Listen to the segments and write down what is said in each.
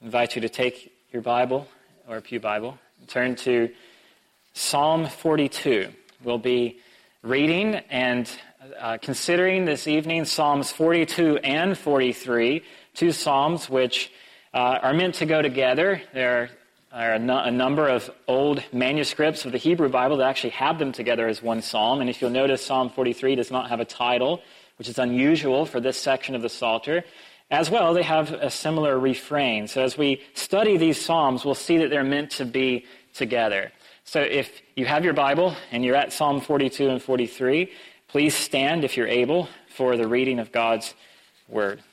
I invite you to take your Bible or a pew Bible and turn to Psalm 42. We'll be reading and considering this evening Psalms 42 and 43, two psalms which are meant to go together. There are a number of old manuscripts of the Hebrew Bible that actually have them together as one psalm. And if you'll notice, Psalm 43 does not have a title, which is unusual for this section of the Psalter. As well, they have a similar refrain. So as we study these psalms, we'll see that they're meant to be together. So if you have your Bible and you're at Psalm 42 and 43, please stand if you're able for the reading of God's Word.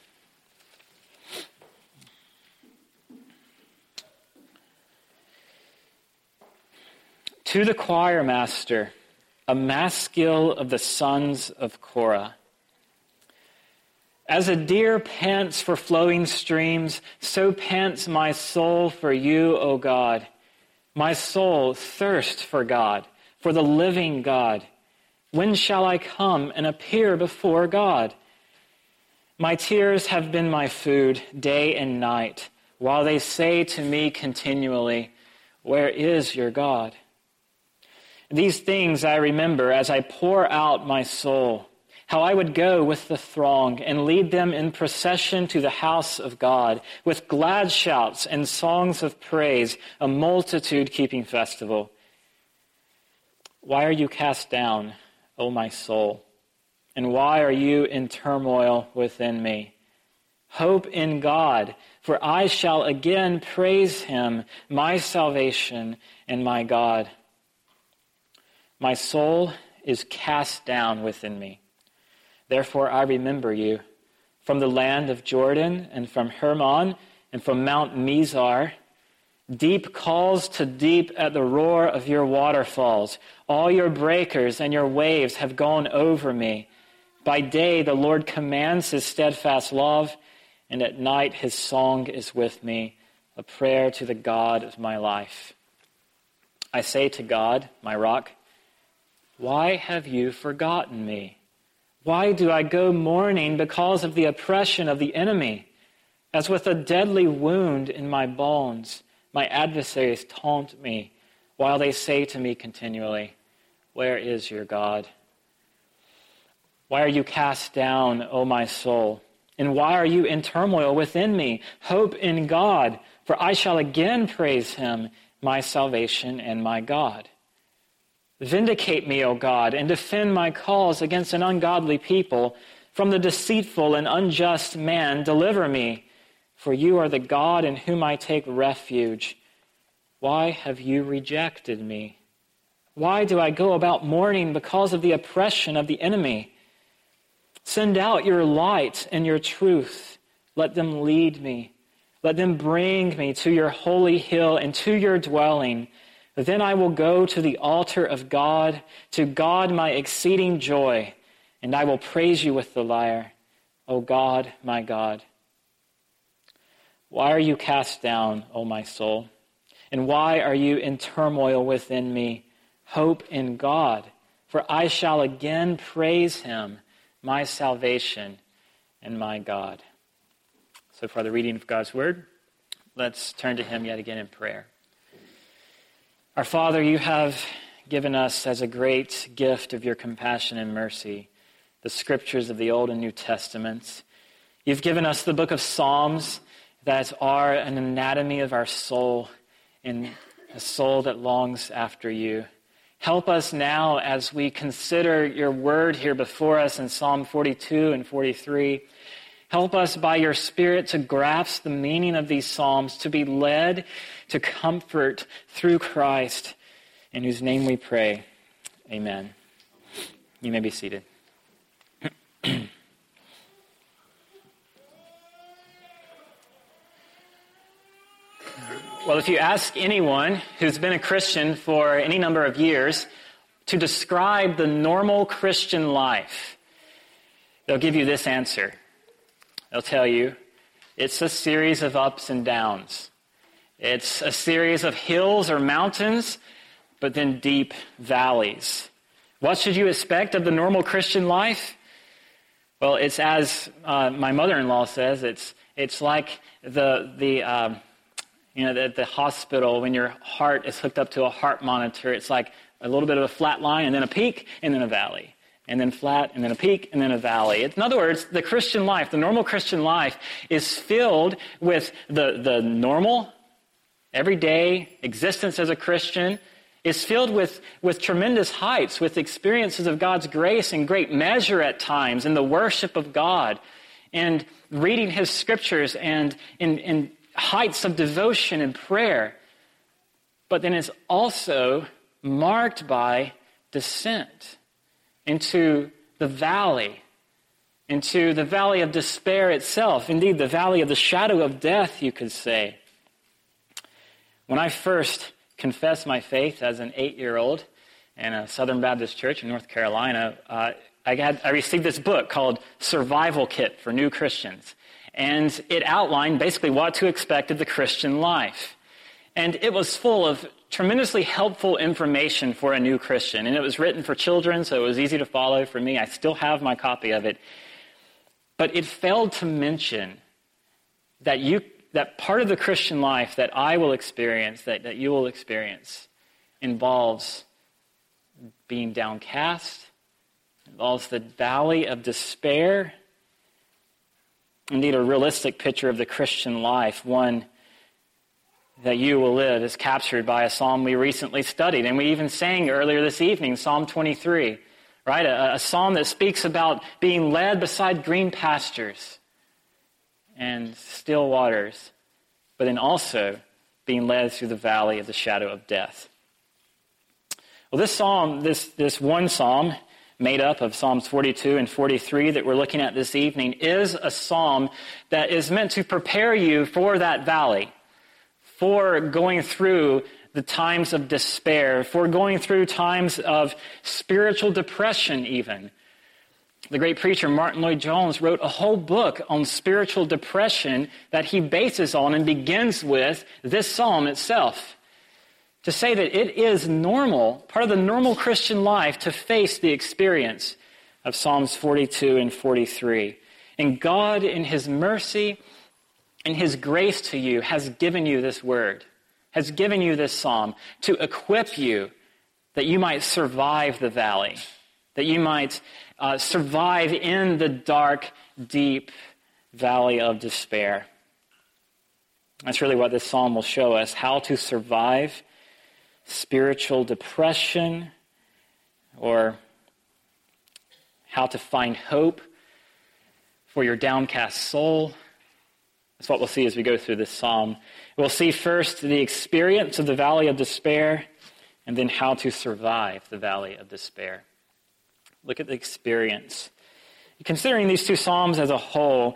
To the choir master, a maskil of the sons of Korah. As a deer pants for flowing streams, so pants my soul for you, O God. My soul thirsts for God, for the living God. When shall I come and appear before God? My tears have been my food day and night, while they say to me continually, where is your God? These things I remember as I pour out my soul, how I would go with the throng and lead them in procession to the house of God, with glad shouts and songs of praise, a multitude keeping festival. Why are you cast down, O my soul? And why are you in turmoil within me? Hope in God, for I shall again praise him, my salvation and my God. My soul is cast down within me. Therefore I remember you from the land of Jordan and from Hermon and from Mount Mizar. Deep calls to deep at the roar of your waterfalls. All your breakers and your waves have gone over me. By day the Lord commands his steadfast love, and at night his song is with me, a prayer to the God of my life. I say to God, my rock, why have you forgotten me? Why do I go mourning because of the oppression of the enemy? As with a deadly wound in my bones, my adversaries taunt me, while they say to me continually, where is your God? Why are you cast down, O my soul? And why are you in turmoil within me? Hope in God, for I shall again praise him, my salvation and my God. Vindicate me, O God, and defend my cause against an ungodly people. From the deceitful and unjust man, deliver me, for you are the God in whom I take refuge. Why have you rejected me? Why do I go about mourning because of the oppression of the enemy? Send out your light and your truth. Let them lead me. Let them bring me to your holy hill and to your dwelling. Then I will go to the altar of God, to God my exceeding joy, and I will praise you with the lyre, O God, my God. Why are you cast down, O my soul? And why are you in turmoil within me? Hope in God, for I shall again praise him, my salvation and my God. So for the reading of God's word, let's turn to him yet again in prayer. Our Father, you have given us as a great gift of your compassion and mercy the scriptures of the Old and New Testaments. You've given us the book of Psalms that are an anatomy of our soul and a soul that longs after you. Help us now as we consider your word here before us in Psalm 42 and 43. Help us by your Spirit to grasp the meaning of these psalms, to be led to comfort through Christ, in whose name we pray. Amen. You may be seated. Well, if you ask anyone who's been a Christian for any number of years to describe the normal Christian life, they'll give you this answer. They'll tell you, it's a series of ups and downs. It's a series of hills or mountains, but then deep valleys. What should you expect of the normal Christian life? Well, it's as my mother-in-law says, it's like the At the hospital, when your heart is hooked up to a heart monitor, it's like a little bit of a flat line and then a peak and then a valley. And then flat and then a peak and then a valley. In other words, the Christian life, the normal Christian life, is filled with the normal, everyday existence as a Christian, is filled with tremendous heights, with experiences of God's grace in great measure at times, in the worship of God, and reading His scriptures, and in heights of devotion and prayer. But then it's also marked by descent into the valley of despair itself. Indeed, the valley of the shadow of death, you could say. When I first confessed my faith as an 8-year-old in a Southern Baptist church in North Carolina, I received this book called Survival Kit for New Christians. And it outlined basically what to expect of the Christian life. And it was full of tremendously helpful information for a new Christian. And it was written for children, so it was easy to follow for me. I still have my copy of it. But it failed to mention that part of the Christian life that I will experience, that you will experience, involves being downcast, involves the valley of despair. Indeed, a realistic picture of the Christian life, one that you will live, is captured by a psalm we recently studied. And we even sang earlier this evening, Psalm 23, right? A psalm that speaks about being led beside green pastures and still waters, but then also being led through the valley of the shadow of death. Well, this psalm, this one psalm, made up of Psalms 42 and 43 that we're looking at this evening, is a psalm that is meant to prepare you for that valley, for going through the times of despair, for going through times of spiritual depression even. The great preacher Martin Lloyd-Jones wrote a whole book on spiritual depression that he bases on and begins with this psalm itself. To say that it is normal, part of the normal Christian life, to face the experience of Psalms 42 and 43. And God, in His mercy and His grace to you, has given you this word, has given you this psalm to equip you that you might survive the valley, that you might survive in the dark, deep valley of despair. That's really what this psalm will show us, how to survive spiritual depression, or how to find hope for your downcast soul. That's what we'll see as we go through this psalm. We'll see first the experience of the valley of despair, and then how to survive the valley of despair. Look at the experience. Considering these two psalms as a whole,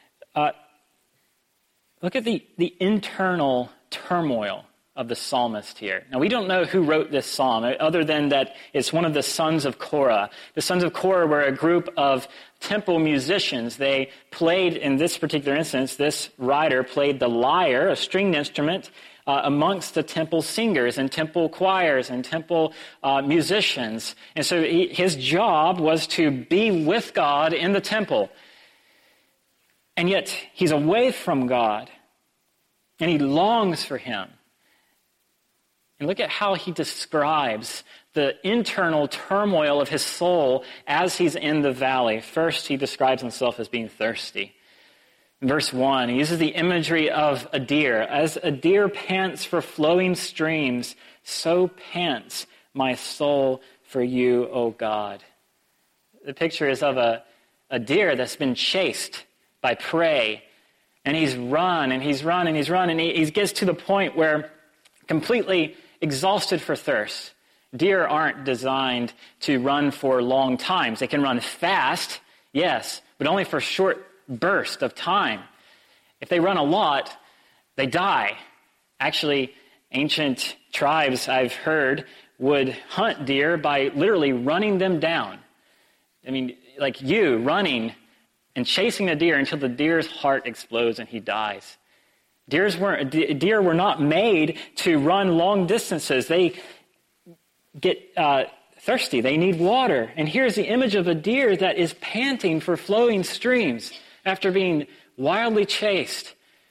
look at the internal turmoil of the psalmist here. Now, we don't know who wrote this psalm, other than that it's one of the sons of Korah. The sons of Korah were a group of temple musicians. They played, in this particular instance, this writer played the lyre, a stringed instrument, amongst the temple singers and temple choirs and temple musicians. And so his job was to be with God in the temple. And yet he's away from God, and he longs for Him. And look at how he describes the internal turmoil of his soul as he's in the valley. First, he describes himself as being thirsty. In verse 1, he uses the imagery of a deer. As a deer pants for flowing streams, so pants my soul for you, O God. The picture is of a deer that's been chased by prey. And he's run, and he's run, and he's run, and he gets to the point where completely exhausted for thirst. Deer aren't designed to run for long times. They can run fast, yes, but only for a short burst of time. If they run a lot, they die. Actually, ancient tribes, I've heard, would hunt deer by literally running them down. I mean, like you running and chasing a deer until the deer's heart explodes and he dies. Deer were not made to run long distances. They get thirsty. They need water. And here's the image of a deer that is panting for flowing streams after being wildly chased.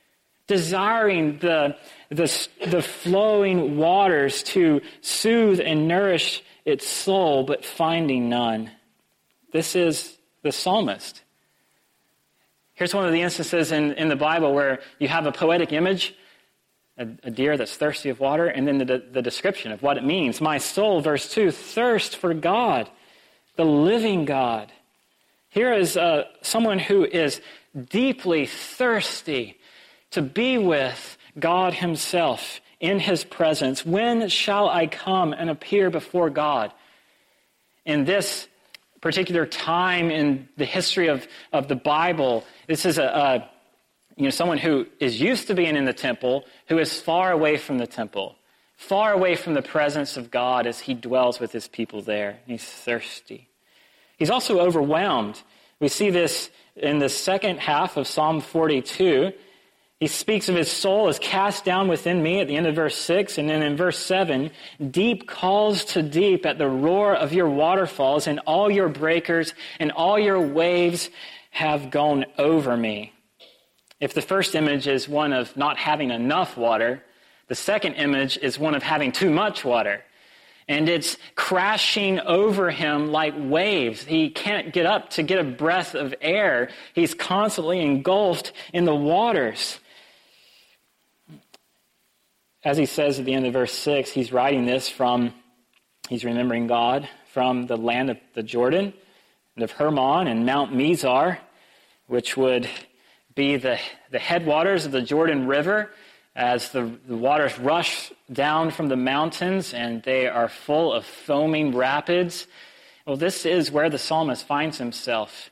desiring the flowing waters to soothe and nourish its soul, but finding none. This is the psalmist. Here's one of the instances in the Bible where you have a poetic image, a deer that's thirsty of water, and then the description of what it means. My soul, verse 2, thirst for God, the living God. Here is someone who is deeply thirsty to be with God himself in his presence. When shall I come and appear before God? In this particular time in the history of the Bible, this is someone who is used to being in the temple, who is far away from the temple, far away from the presence of God as he dwells with his people there. He's thirsty. He's also overwhelmed. We see this in the second half of Psalm 42. He speaks of his soul is cast down within me at the end of verse 6. And then in verse 7, deep calls to deep at the roar of your waterfalls, and all your breakers and all your waves have gone over me. If the first image is one of not having enough water, the second image is one of having too much water. And it's crashing over him like waves. He can't get up to get a breath of air. He's constantly engulfed in the waters. As he says at the end of verse 6, he's writing this he's remembering God from the land of the Jordan and of Hermon and Mount Mizar, which would be the headwaters of the Jordan River as the waters rush down from the mountains and they are full of foaming rapids. Well, this is where the psalmist finds himself,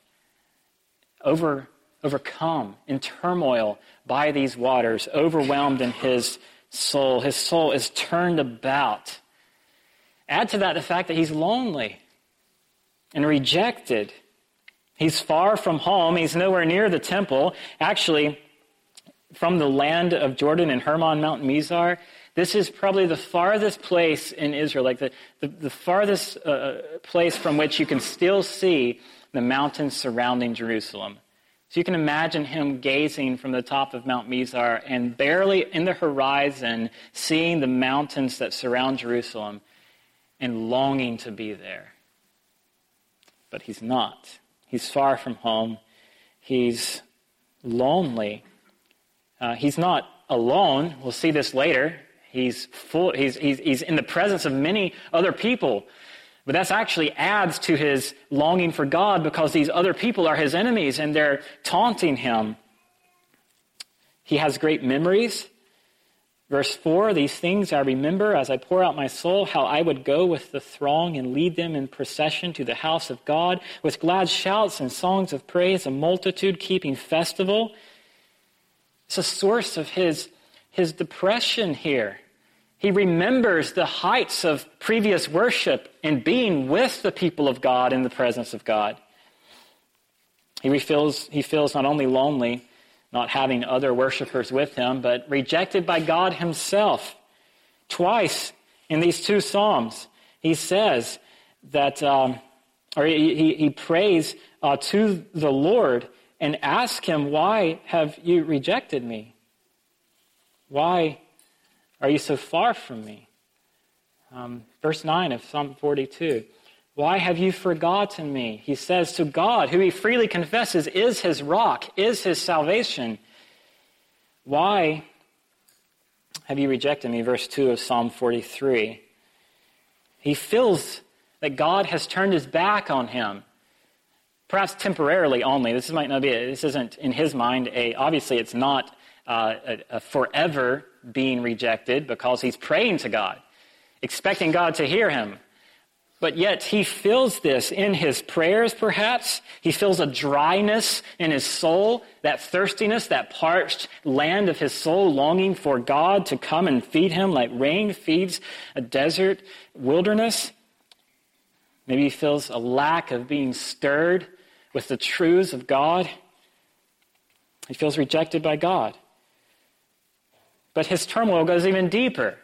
overcome in turmoil by these waters, overwhelmed in his soul. His soul is turned about. Add to that the fact that he's lonely and rejected. He's far from home. He's nowhere near the temple. Actually, from the land of Jordan and Hermon, Mount Mizar, this is probably the farthest place in Israel, like the farthest place from which you can still see the mountains surrounding Jerusalem. So you can imagine him gazing from the top of Mount Mizar and barely in the horizon seeing the mountains that surround Jerusalem and longing to be there. But he's not. He's far from home. He's lonely. He's not alone. We'll see this later. He's in the presence of many other people. But that actually adds to his longing for God because these other people are his enemies and they're taunting him. He has great memories. Verse 4, these things I remember as I pour out my soul, how I would go with the throng and lead them in procession to the house of God with glad shouts and songs of praise, a multitude keeping festival. It's a source of his depression here. He remembers the heights of previous worship and being with the people of God in the presence of God. He feels not only lonely, not having other worshipers with him, but rejected by God himself. Twice in these two Psalms, he says that, he prays to the Lord and asks him, why have you rejected me? Why are you so far from me? Verse 9 of Psalm 42. Why have you forgotten me? He says to God, who he freely confesses is his rock, is his salvation. Why have you rejected me? Verse 2 of Psalm 43. He feels that God has turned his back on him. Perhaps temporarily only. This isn't in his mind obviously it's not a forever being rejected because he's praying to God, expecting God to hear him. But yet he feels this in his prayers, perhaps. He feels a dryness in his soul, that thirstiness, that parched land of his soul, longing for God to come and feed him like rain feeds a desert wilderness. Maybe he feels a lack of being stirred with the truths of God. He feels rejected by God. But his turmoil goes even deeper.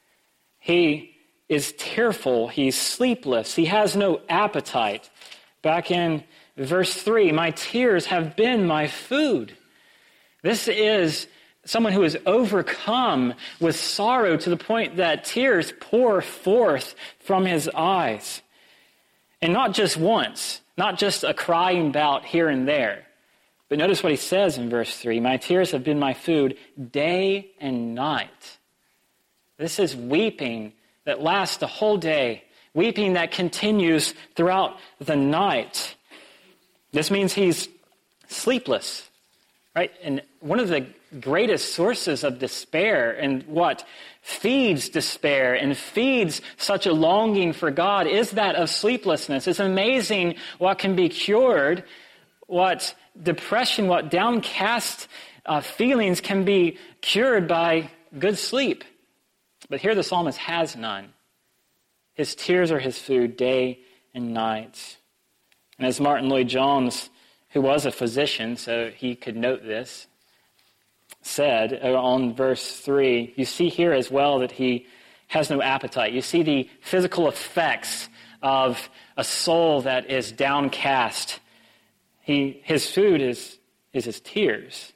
He is tearful. He's sleepless. He has no appetite. Back in verse 3, my tears have been my food. This is someone who is overcome with sorrow to the point that tears pour forth from his eyes. And not just once, not just a crying bout here and there. But notice what he says in verse 3, "My tears have been my food day and night." This is weeping that lasts the whole day, weeping that continues throughout the night. This means he's sleepless, right? And one of the greatest sources of despair and what feeds despair and feeds such a longing for God is that of sleeplessness. It's amazing what can be cured, what depression, what downcast feelings can be cured by good sleep. But here the psalmist has none. His tears are his food day and night. And as Martin Lloyd-Jones, who was a physician, so he could note this, said on verse 3, you see here as well that he has no appetite. You see the physical effects of a soul that is downcast. His food is his tears.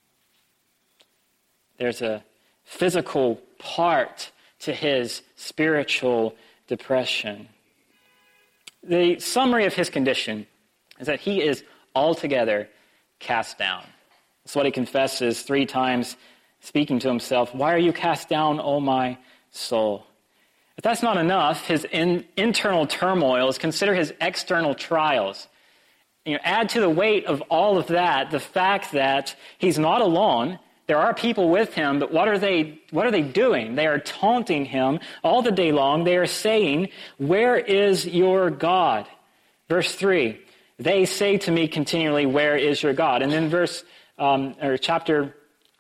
There's a physical part to his spiritual depression. The summary of his condition is that he is altogether cast down. That's what he confesses 3 times, speaking to himself. "Why are you cast down, O my soul?" If that's not enough, his internal turmoils, consider his external trials. Add to the weight of all of that the fact that he's not alone. There are people with him, but what are they doing? They are taunting him all the day long. They are saying, "Where is your God?" Verse 3, "They say to me continually, 'Where is your God?'" And then chapter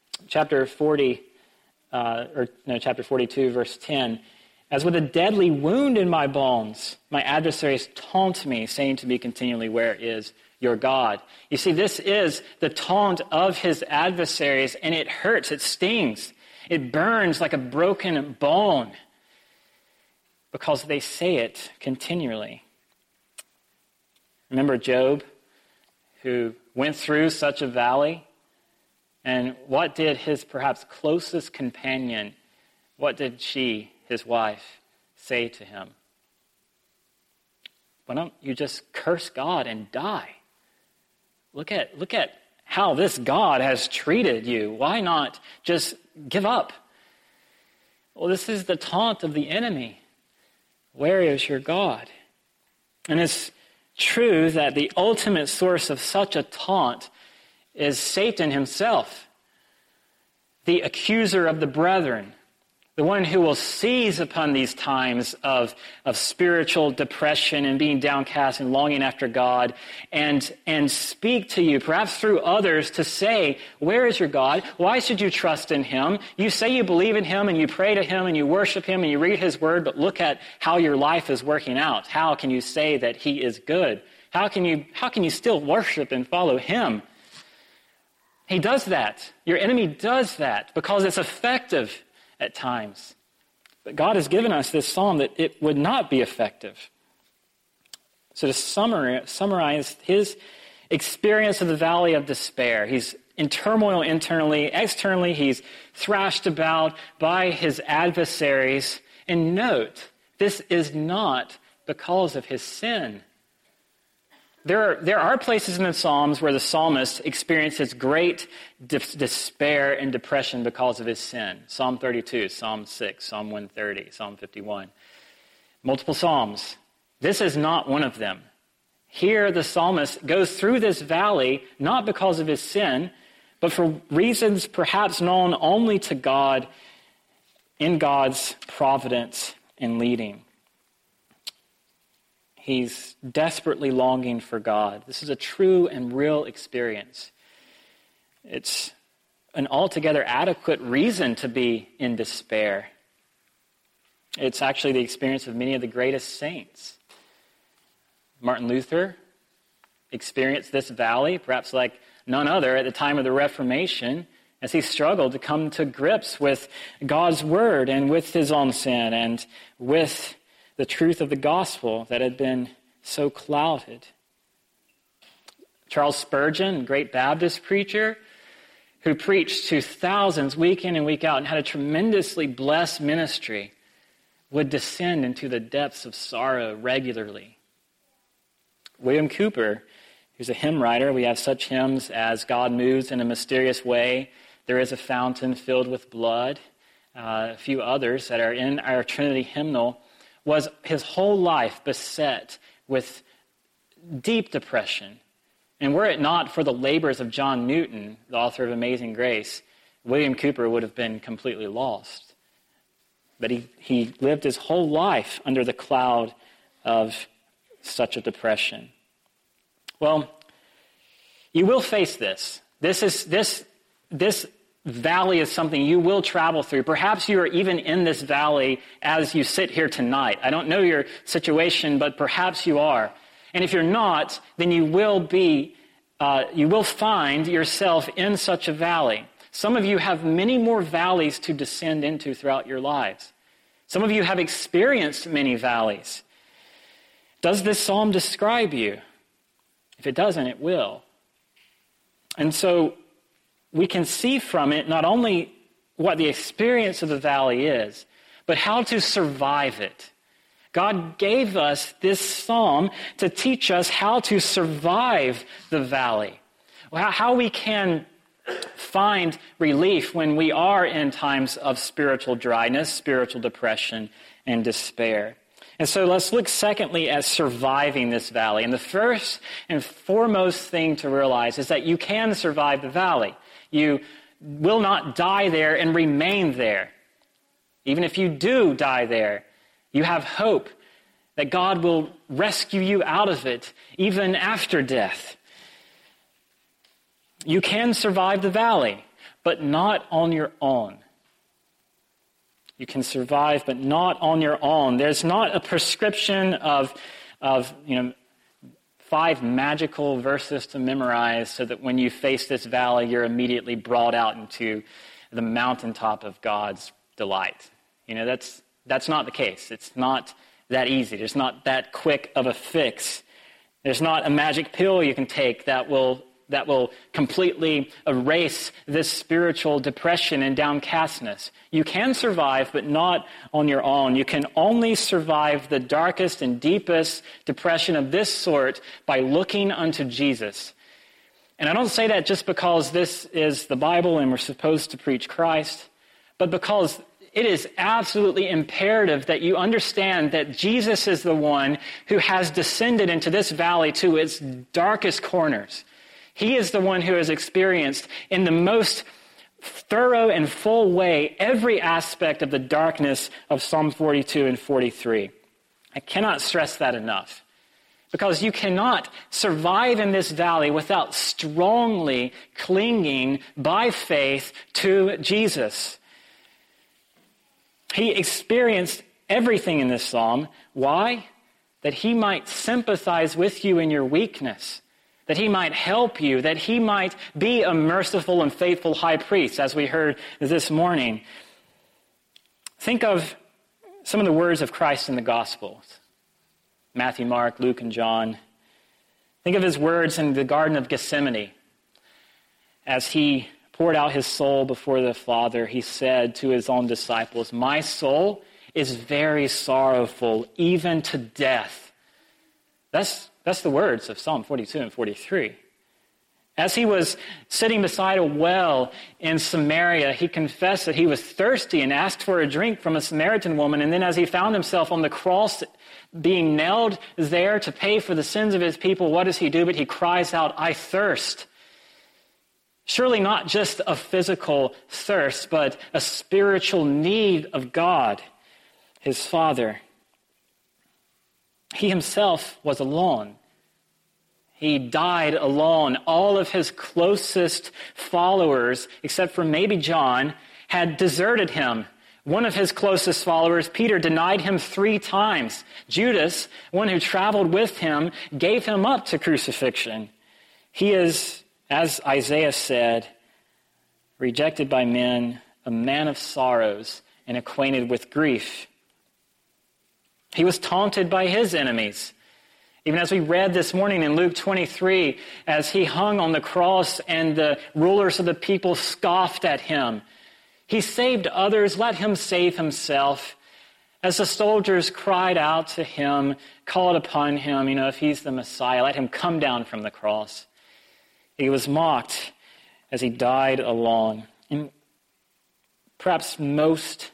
42, verse 10, "As with a deadly wound in my bones, my adversaries taunt me, saying to me continually, 'Where is your God?'" You see, this is the taunt of his adversaries, and it hurts, it stings, it burns like a broken bone because they say it continually. Remember Job, who went through such a valley? And what did his perhaps closest companion, what did she, his wife, say to him? "Why don't you just curse God and die? Look at how this God has treated you. Why not just give up?" Well, this is the taunt of the enemy. Where is your God? And it's true that the ultimate source of such a taunt is Satan himself, the accuser of the brethren, the one who will seize upon these times of spiritual depression and being downcast and longing after God and speak to you, perhaps through others, to say, "Where is your God? Why should you trust in him? You say you believe in him and you pray to him and you worship him and you read his word, but look at how your life is working out. How can you say that he is good? How can you still worship and follow him?" He does that. Your enemy does that because it's effective at times. But God has given us this psalm that it would not be effective. So to summarize his experience of the valley of despair, he's in turmoil internally. Externally, he's thrashed about by his adversaries. And note, this is not because of his sin. There are places in the Psalms where the psalmist experiences great despair and depression because of his sin. Psalm 32, Psalm 6, Psalm 130, Psalm 51. Multiple Psalms. This is not one of them. Here the psalmist goes through this valley not because of his sin, but for reasons perhaps known only to God in God's providence and leading. He's desperately longing for God. This is a true and real experience. It's an altogether adequate reason to be in despair. It's actually the experience of many of the greatest saints. Martin Luther experienced this valley, perhaps like none other at the time of the Reformation, as he struggled to come to grips with God's word and with his own sin and with the truth of the gospel that had been so clouded. Charles Spurgeon, great Baptist preacher, who preached to thousands week in and week out and had a tremendously blessed ministry, would descend into the depths of sorrow regularly. William Cowper, who's a hymn writer, we have such hymns as God Moves in a Mysterious Way, There is a Fountain Filled with Blood, a few others that are in our Trinity hymnal, was his whole life beset with deep depression. And were it not for the labors of John Newton, the author of Amazing Grace, William Cowper would have been completely lost. But he lived his whole life under the cloud of such a depression. Well, you will face this. This valley is something you will travel through. Perhaps you are even in this valley as you sit here tonight. I don't know your situation, but perhaps you are. And if you're not, then you will find yourself in such a valley. Some of you have many more valleys to descend into throughout your lives. Some of you have experienced many valleys. Does this psalm describe you? If it doesn't, it will. And so we can see from it not only what the experience of the valley is, but how to survive it. God gave us this psalm to teach us how to survive the valley, how we can find relief when we are in times of spiritual dryness, spiritual depression, and despair. And so let's look secondly at surviving this valley. And the first and foremost thing to realize is that you can survive the valley. You will not die there and remain there. Even if you do die there, you have hope that God will rescue you out of it even after death. You can survive the valley, but not on your own. You can survive, but not on your own. There's not a prescription of 5 magical verses to memorize so that when you face this valley, you're immediately brought out into the mountaintop of God's delight. That's not the case. It's not that easy. There's not that quick of a fix. There's not a magic pill you can take that will completely erase this spiritual depression and downcastness. You can survive, but not on your own. You can only survive the darkest and deepest depression of this sort by looking unto Jesus. And I don't say that just because this is the Bible and we're supposed to preach Christ, but because it is absolutely imperative that you understand that Jesus is the one who has descended into this valley to its darkest corners. He is the one who has experienced in the most thorough and full way every aspect of the darkness of Psalm 42 and 43. I cannot stress that enough, because you cannot survive in this valley without strongly clinging by faith to Jesus. He experienced everything in this psalm. Why? That he might sympathize with you in your weakness, that he might help you, that he might be a merciful and faithful high priest, as we heard this morning. Think of some of the words of Christ in the Gospels. Matthew, Mark, Luke, and John. Think of his words in the Garden of Gethsemane. As he poured out his soul before the Father, he said to his own disciples, "My soul is very sorrowful, even to death." That's the words of Psalm 42 and 43. As he was sitting beside a well in Samaria, he confessed that he was thirsty and asked for a drink from a Samaritan woman. And then as he found himself on the cross being nailed there to pay for the sins of his people, what does he do? But he cries out, "I thirst." Surely not just a physical thirst, but a spiritual need of God, his Father. He himself was alone. He died alone. All of his closest followers, except for maybe John, had deserted him. One of his closest followers, Peter, denied him 3 times. Judas, one who traveled with him, gave him up to crucifixion. He is, as Isaiah said, rejected by men, a man of sorrows, and acquainted with grief. He was taunted by his enemies. Even as we read this morning in Luke 23, as he hung on the cross and the rulers of the people scoffed at him, he saved others, let him save himself. As the soldiers cried out to him, called upon him, if he's the Messiah, let him come down from the cross. He was mocked as he died alone. And perhaps the most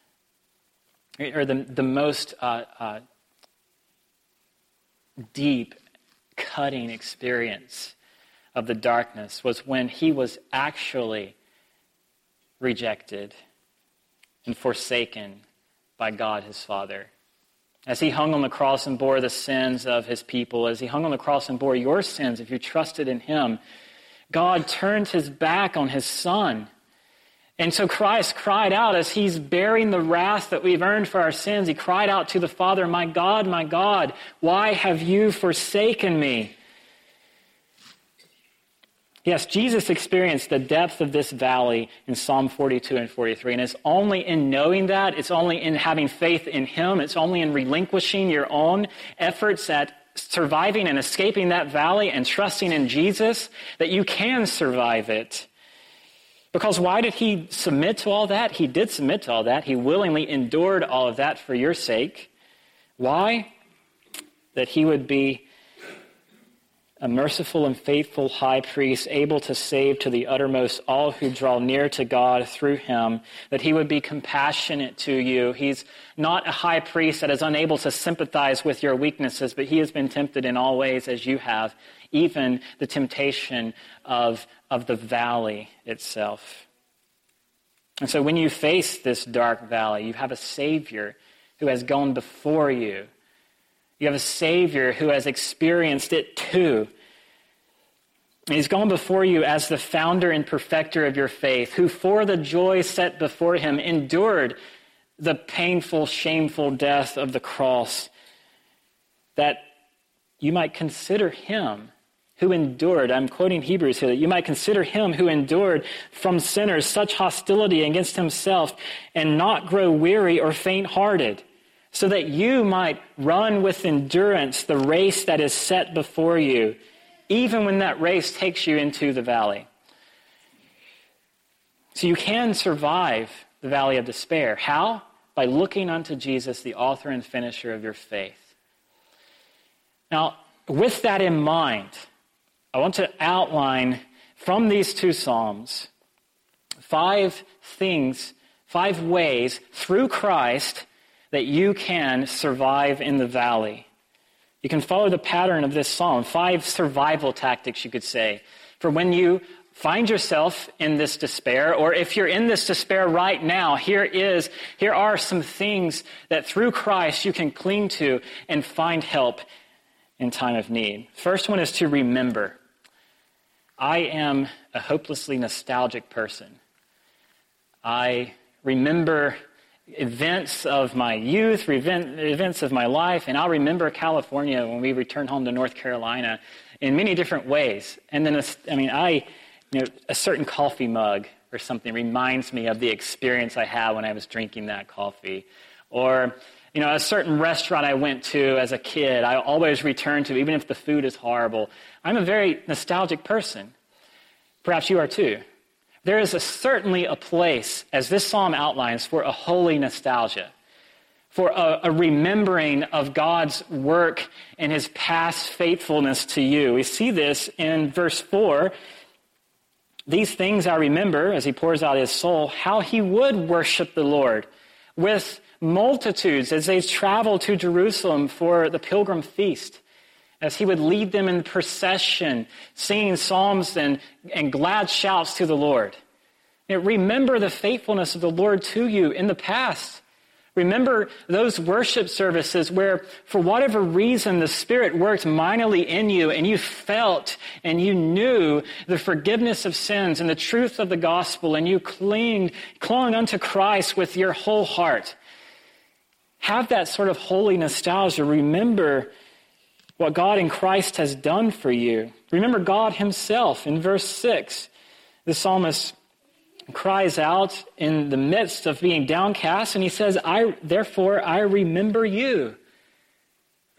deep, cutting experience of the darkness was when he was actually rejected and forsaken by God his Father. As he hung on the cross and bore the sins of his people, as he hung on the cross and bore your sins, if you trusted in him, God turned his back on his Son. And so Christ cried out as he's bearing the wrath that we've earned for our sins. He cried out to the Father, my God, why have you forsaken me? Yes, Jesus experienced the depth of this valley in Psalm 42 and 43. And it's only in knowing that, it's only in having faith in him, it's only in relinquishing your own efforts at surviving and escaping that valley and trusting in Jesus that you can survive it. Because why did he submit to all that? He did submit to all that. He willingly endured all of that for your sake. Why? That he would be a merciful and faithful high priest, able to save to the uttermost all who draw near to God through him, that he would be compassionate to you. He's not a high priest that is unable to sympathize with your weaknesses, but he has been tempted in all ways as you have, even the temptation of the valley itself. And so when you face this dark valley, you have a Savior who has gone before you. You have a Savior who has experienced it too. And he's gone before you as the founder and perfecter of your faith, who for the joy set before him endured the painful, shameful death of the cross, that you might consider him who endured, I'm quoting Hebrews here, that you might consider him who endured from sinners such hostility against himself and not grow weary or faint-hearted, so that you might run with endurance the race that is set before you, even when that race takes you into the valley. So you can survive the valley of despair. How? By looking unto Jesus, the author and finisher of your faith. Now, with that in mind, I want to outline from these two Psalms 5 ways through Christ that you can survive in the valley. You can follow the pattern of this psalm, 5 survival tactics, you could say, for when you find yourself in this despair, or if you're in this despair right now, here are some things that through Christ you can cling to and find help in time of need. First one is to remember. I am a hopelessly nostalgic person. I remember events of my youth, events of my life, and I'll remember California when we returned home to North Carolina in many different ways. And then, a certain coffee mug or something reminds me of the experience I had when I was drinking that coffee. Or, a certain restaurant I went to as a kid, I always return to, even if the food is horrible. I'm a very nostalgic person. Perhaps you are too. There is certainly a place, as this psalm outlines, for a holy nostalgia, for a remembering of God's work and his past faithfulness to you. We see this in verse 4. These things I remember, as he pours out his soul, how he would worship the Lord with multitudes as they travel to Jerusalem for the pilgrim feast, as he would lead them in procession, singing psalms and glad shouts to the Lord. Remember the faithfulness of the Lord to you in the past. Remember those worship services where, for whatever reason, the Spirit worked mightily in you, and you felt and you knew the forgiveness of sins and the truth of the gospel, and you clung unto Christ with your whole heart. Have that sort of holy nostalgia. Remember what God in Christ has done for you. Remember God himself. In verse 6, the psalmist cries out in the midst of being downcast, and he says, therefore I remember you.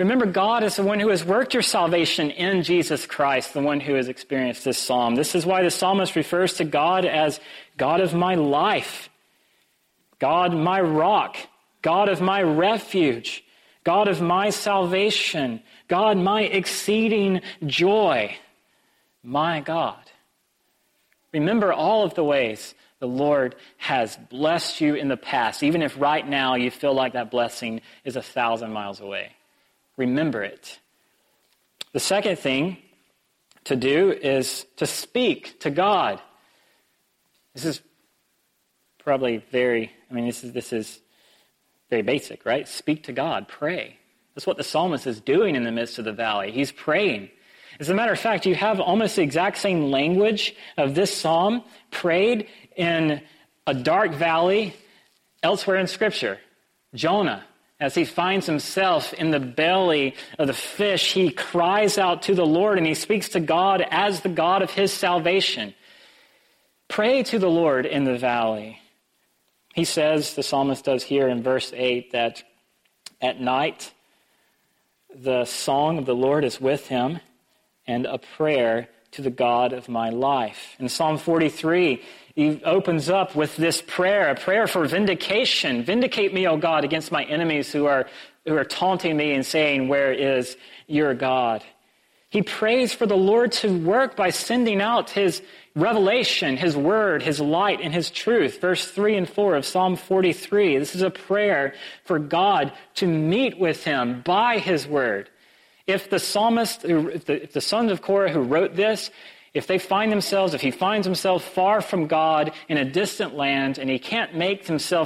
Remember, God is the one who has worked your salvation in Jesus Christ, the one who has experienced this psalm. This is why the psalmist refers to God as God of my life, God my rock, God of my refuge, God of my salvation, God my exceeding joy, my God. Remember all of the ways the Lord has blessed you in the past, even if right now you feel like that blessing is 1,000 miles away. Remember it. The second thing to do is to speak to God. This is probably this is very basic, right? Speak to God, pray. That's what the psalmist is doing in the midst of the valley. He's praying. As a matter of fact, you have almost the exact same language of this psalm prayed in a dark valley elsewhere in Scripture. Jonah, as he finds himself in the belly of the fish, he cries out to the Lord and he speaks to God as the God of his salvation. Pray to the Lord in the valley. He says, the psalmist does here in verse 8, that at night the song of the Lord is with him and a prayer to the God of my life. In Psalm 43, he opens up with this prayer, a prayer for vindication. Vindicate me, O God, against my enemies who are taunting me and saying, where is your God? He prays for the Lord to work by sending out his revelation, his word, his light, and his truth. Verse 3 and 4 of Psalm 43. This is a prayer for God to meet with him by his word. If the psalmist, if the sons of Korah who wrote this, if he finds himself far from God in a distant land and he can't make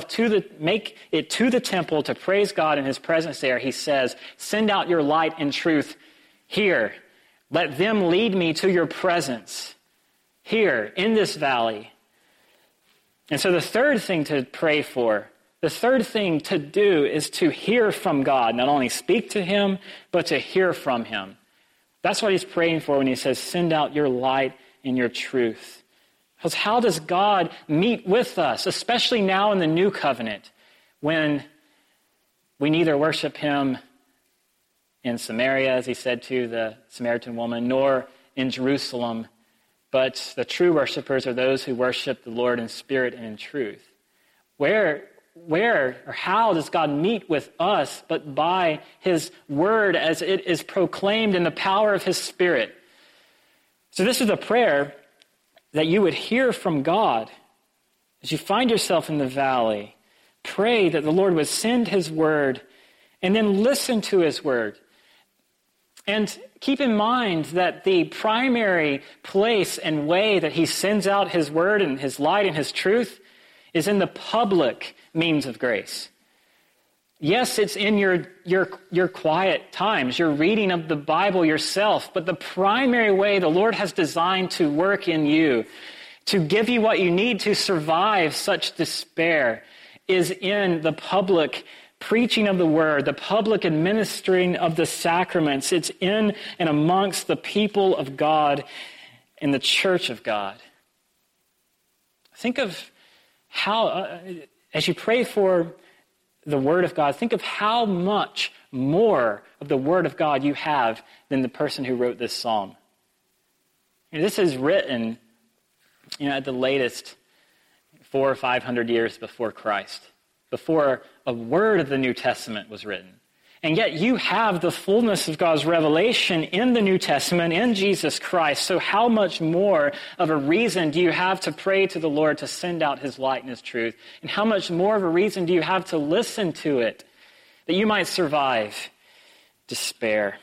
it to the temple to praise God in his presence there, he says, send out your light and truth here. Let them lead me to your presence here in this valley. And so the third thing to pray for, the third thing to do is to hear from God, not only speak to him, but to hear from him. That's what he's praying for when he says, send out your light and your truth. Because how does God meet with us, especially now in the new covenant, when we neither worship him in Samaria, as he said to the Samaritan woman, nor in Jerusalem, but the true worshipers are those who worship the Lord in spirit and in truth. Where or how does God meet with us but by his word as it is proclaimed in the power of his Spirit? So this is a prayer that you would hear from God as you find yourself in the valley. Pray that the Lord would send his word and then listen to his word. And keep in mind that the primary place and way that he sends out his word and his light and his truth is in the public means of grace. Yes, it's in your quiet times, your reading of the Bible yourself, but the primary way the Lord has designed to work in you, to give you what you need to survive such despair, is in the public preaching of the word, the public administering of the sacraments. It's in and amongst the people of God in the church of God. Think of how, as you pray for the word of God, think of how much more of the word of God you have than the person who wrote this psalm. This is written, at the latest 400 or 500 years before Christ, before a word of the New Testament was written. And yet you have the fullness of God's revelation in the New Testament, in Jesus Christ. So how much more of a reason do you have to pray to the Lord to send out his light and his truth? And how much more of a reason do you have to listen to it, that you might survive despair?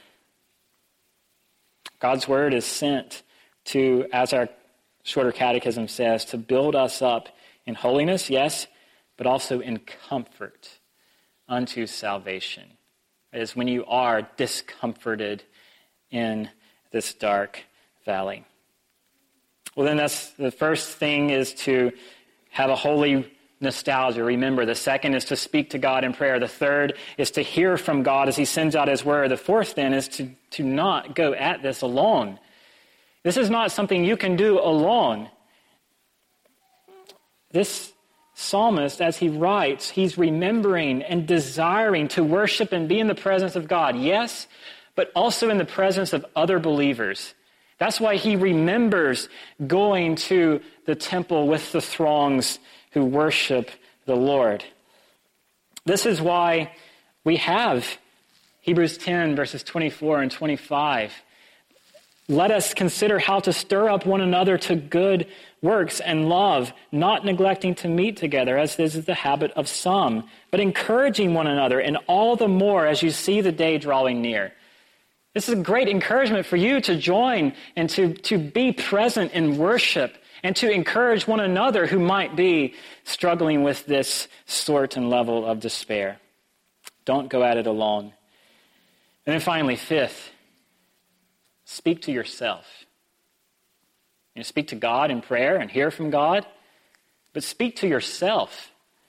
God's word is sent to, as our shorter catechism says, to build us up in holiness, yes, but also in comfort unto salvation. It is when you are discomforted in this dark valley. Well, then that's the first thing, is to have a holy nostalgia. Remember, the second is to speak to God in prayer. The third is to hear from God as he sends out his word. The fourth then is to not go at this alone. This is not something you can do alone. This psalmist, as he writes, he's remembering and desiring to worship and be in the presence of God, yes, but also in the presence of other believers. That's why he remembers going to the temple with the throngs who worship the Lord. This is why we have Hebrews 10, verses 24 and 25. Let us consider how to stir up one another to good works and love, not neglecting to meet together, as this is the habit of some, but encouraging one another, and all the more as you see the day drawing near. This is a great encouragement for you to join and to be present in worship and to encourage one another who might be struggling with this sort and level of despair. Don't go at it alone. And then finally, fifth, speak to yourself. Speak to God in prayer and hear from God, but speak to yourself.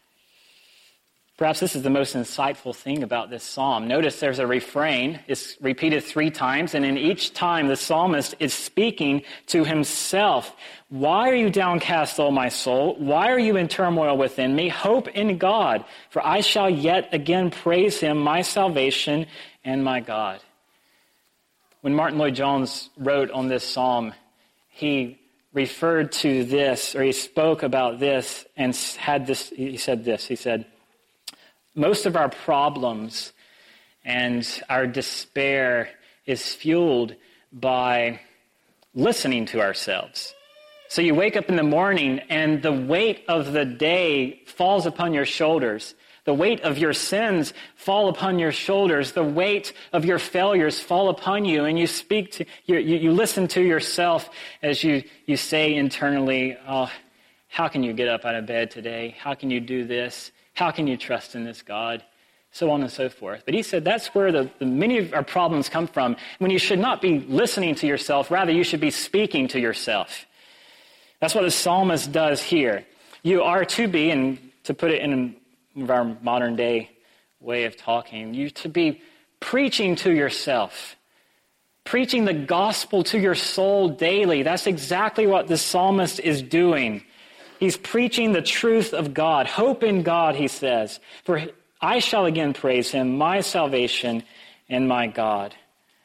Perhaps this is the most insightful thing about this psalm. Notice there's a refrain. It's repeated 3 times, and in each time the psalmist is speaking to himself. Why are you downcast, O my soul? Why are you in turmoil within me? Hope in God, for I shall yet again praise him, my salvation and my God. When Martin Lloyd-Jones wrote on this psalm, he referred to this, or he spoke about this, and had this. He said this. He said, most of our problems and our despair is fueled by listening to ourselves. So you wake up in the morning and the weight of the day falls upon your shoulders. The weight of your sins fall upon your shoulders. The weight of your failures fall upon you, and you speak to you listen to yourself as you say internally, "Oh, how can you get up out of bed today? How can you do this? How can you trust in this God?" So on and so forth. But he said that's where the many of our problems come from, when you should not be listening to yourself. Rather, you should be speaking to yourself. That's what the psalmist does here. You are to be, and to put it in our modern day way of talking, you to be preaching to yourself, preaching the gospel to your soul daily. That's exactly what the psalmist is doing. He's preaching the truth of God. Hope in God, he says, for I shall again praise him, my salvation and my God.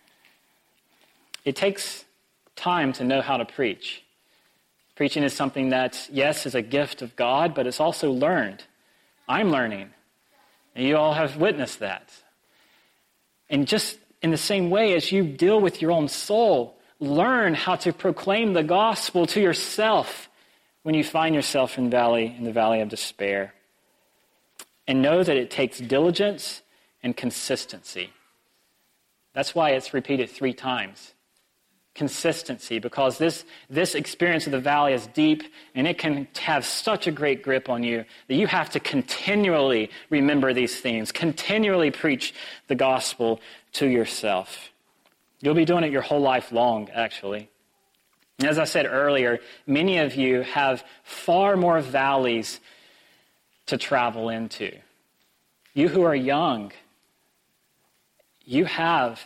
It takes time to know how to preach. Preaching is something that, yes, is a gift of God, but it's also learned. I'm learning, and you all have witnessed that. And just in the same way as you deal with your own soul, learn how to proclaim the gospel to yourself when you find yourself in the valley of despair. And know that it takes diligence and consistency. That's why it's repeated 3 times. Consistency, because this experience of the valley is deep, and it can have such a great grip on you that you have to continually remember these things, continually preach the gospel to yourself. You'll be doing it your whole life long, actually. And as I said earlier, many of you have far more valleys to travel into. You who are young, you have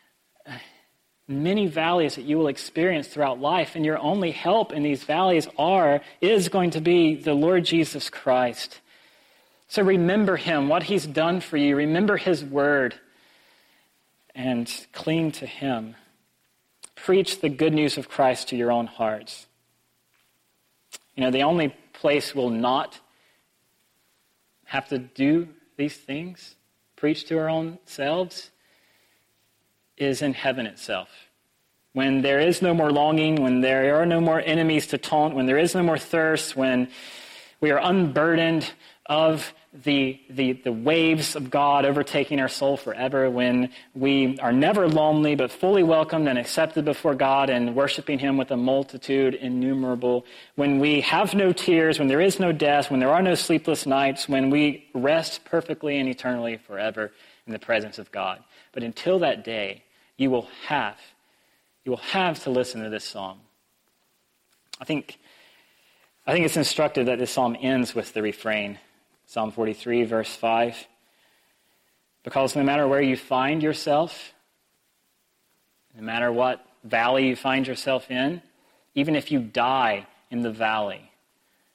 many valleys that you will experience throughout life, and your only help in these valleys is going to be the Lord Jesus Christ. So remember him, what he's done for you. Remember his word and cling to him. Preach the good news of Christ to your own hearts. The only place we'll not have to do these things, preach to our own selves, is in heaven itself. When there is no more longing, when there are no more enemies to taunt, when there is no more thirst, when we are unburdened of the waves of God overtaking our soul forever, when we are never lonely but fully welcomed and accepted before God and worshiping him with a multitude innumerable, when we have no tears, when there is no death, when there are no sleepless nights, when we rest perfectly and eternally forever in the presence of God. But until that day, you will have to listen to this psalm. I think it's instructive that this psalm ends with the refrain, Psalm 43, verse 5. Because no matter where you find yourself, no matter what valley you find yourself in, even if you die in the valley,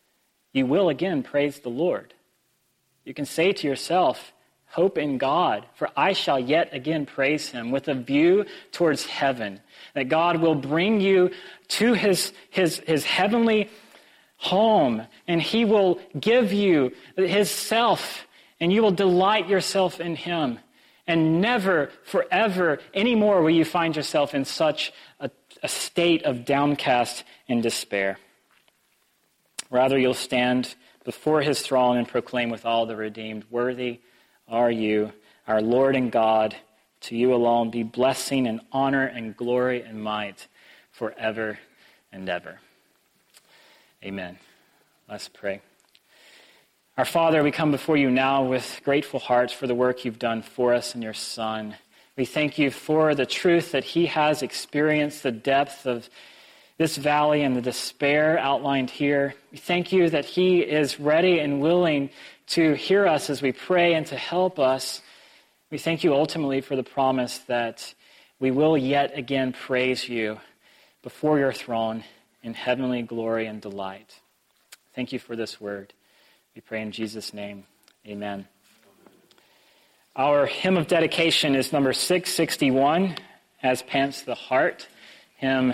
you will again praise the Lord. You can say to yourself, hope in God, for I shall yet again praise him, with a view towards heaven, that God will bring you to his heavenly home, and he will give you his self, and you will delight yourself in him. And never, forever, anymore will you find yourself in such a state of downcast and despair. Rather, you'll stand before his throne and proclaim with all the redeemed, worthy are you, our Lord and God. To you alone be blessing and honor and glory and might forever and ever. Amen. Let's pray. Our Father, we come before you now with grateful hearts for the work you've done for us in your Son. We thank you for the truth that he has experienced the depth of this valley and the despair outlined here. We thank you that he is ready and willing to hear us as we pray and to help us. We thank you ultimately for the promise that we will yet again praise you before your throne in heavenly glory and delight. Thank you for this word. We pray in Jesus' name. Amen. Our hymn of dedication is number 661, As Pants the Heart. Hymn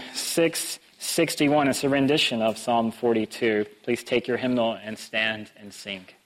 661 is a rendition of Psalm 42. Please take your hymnal and stand and sing.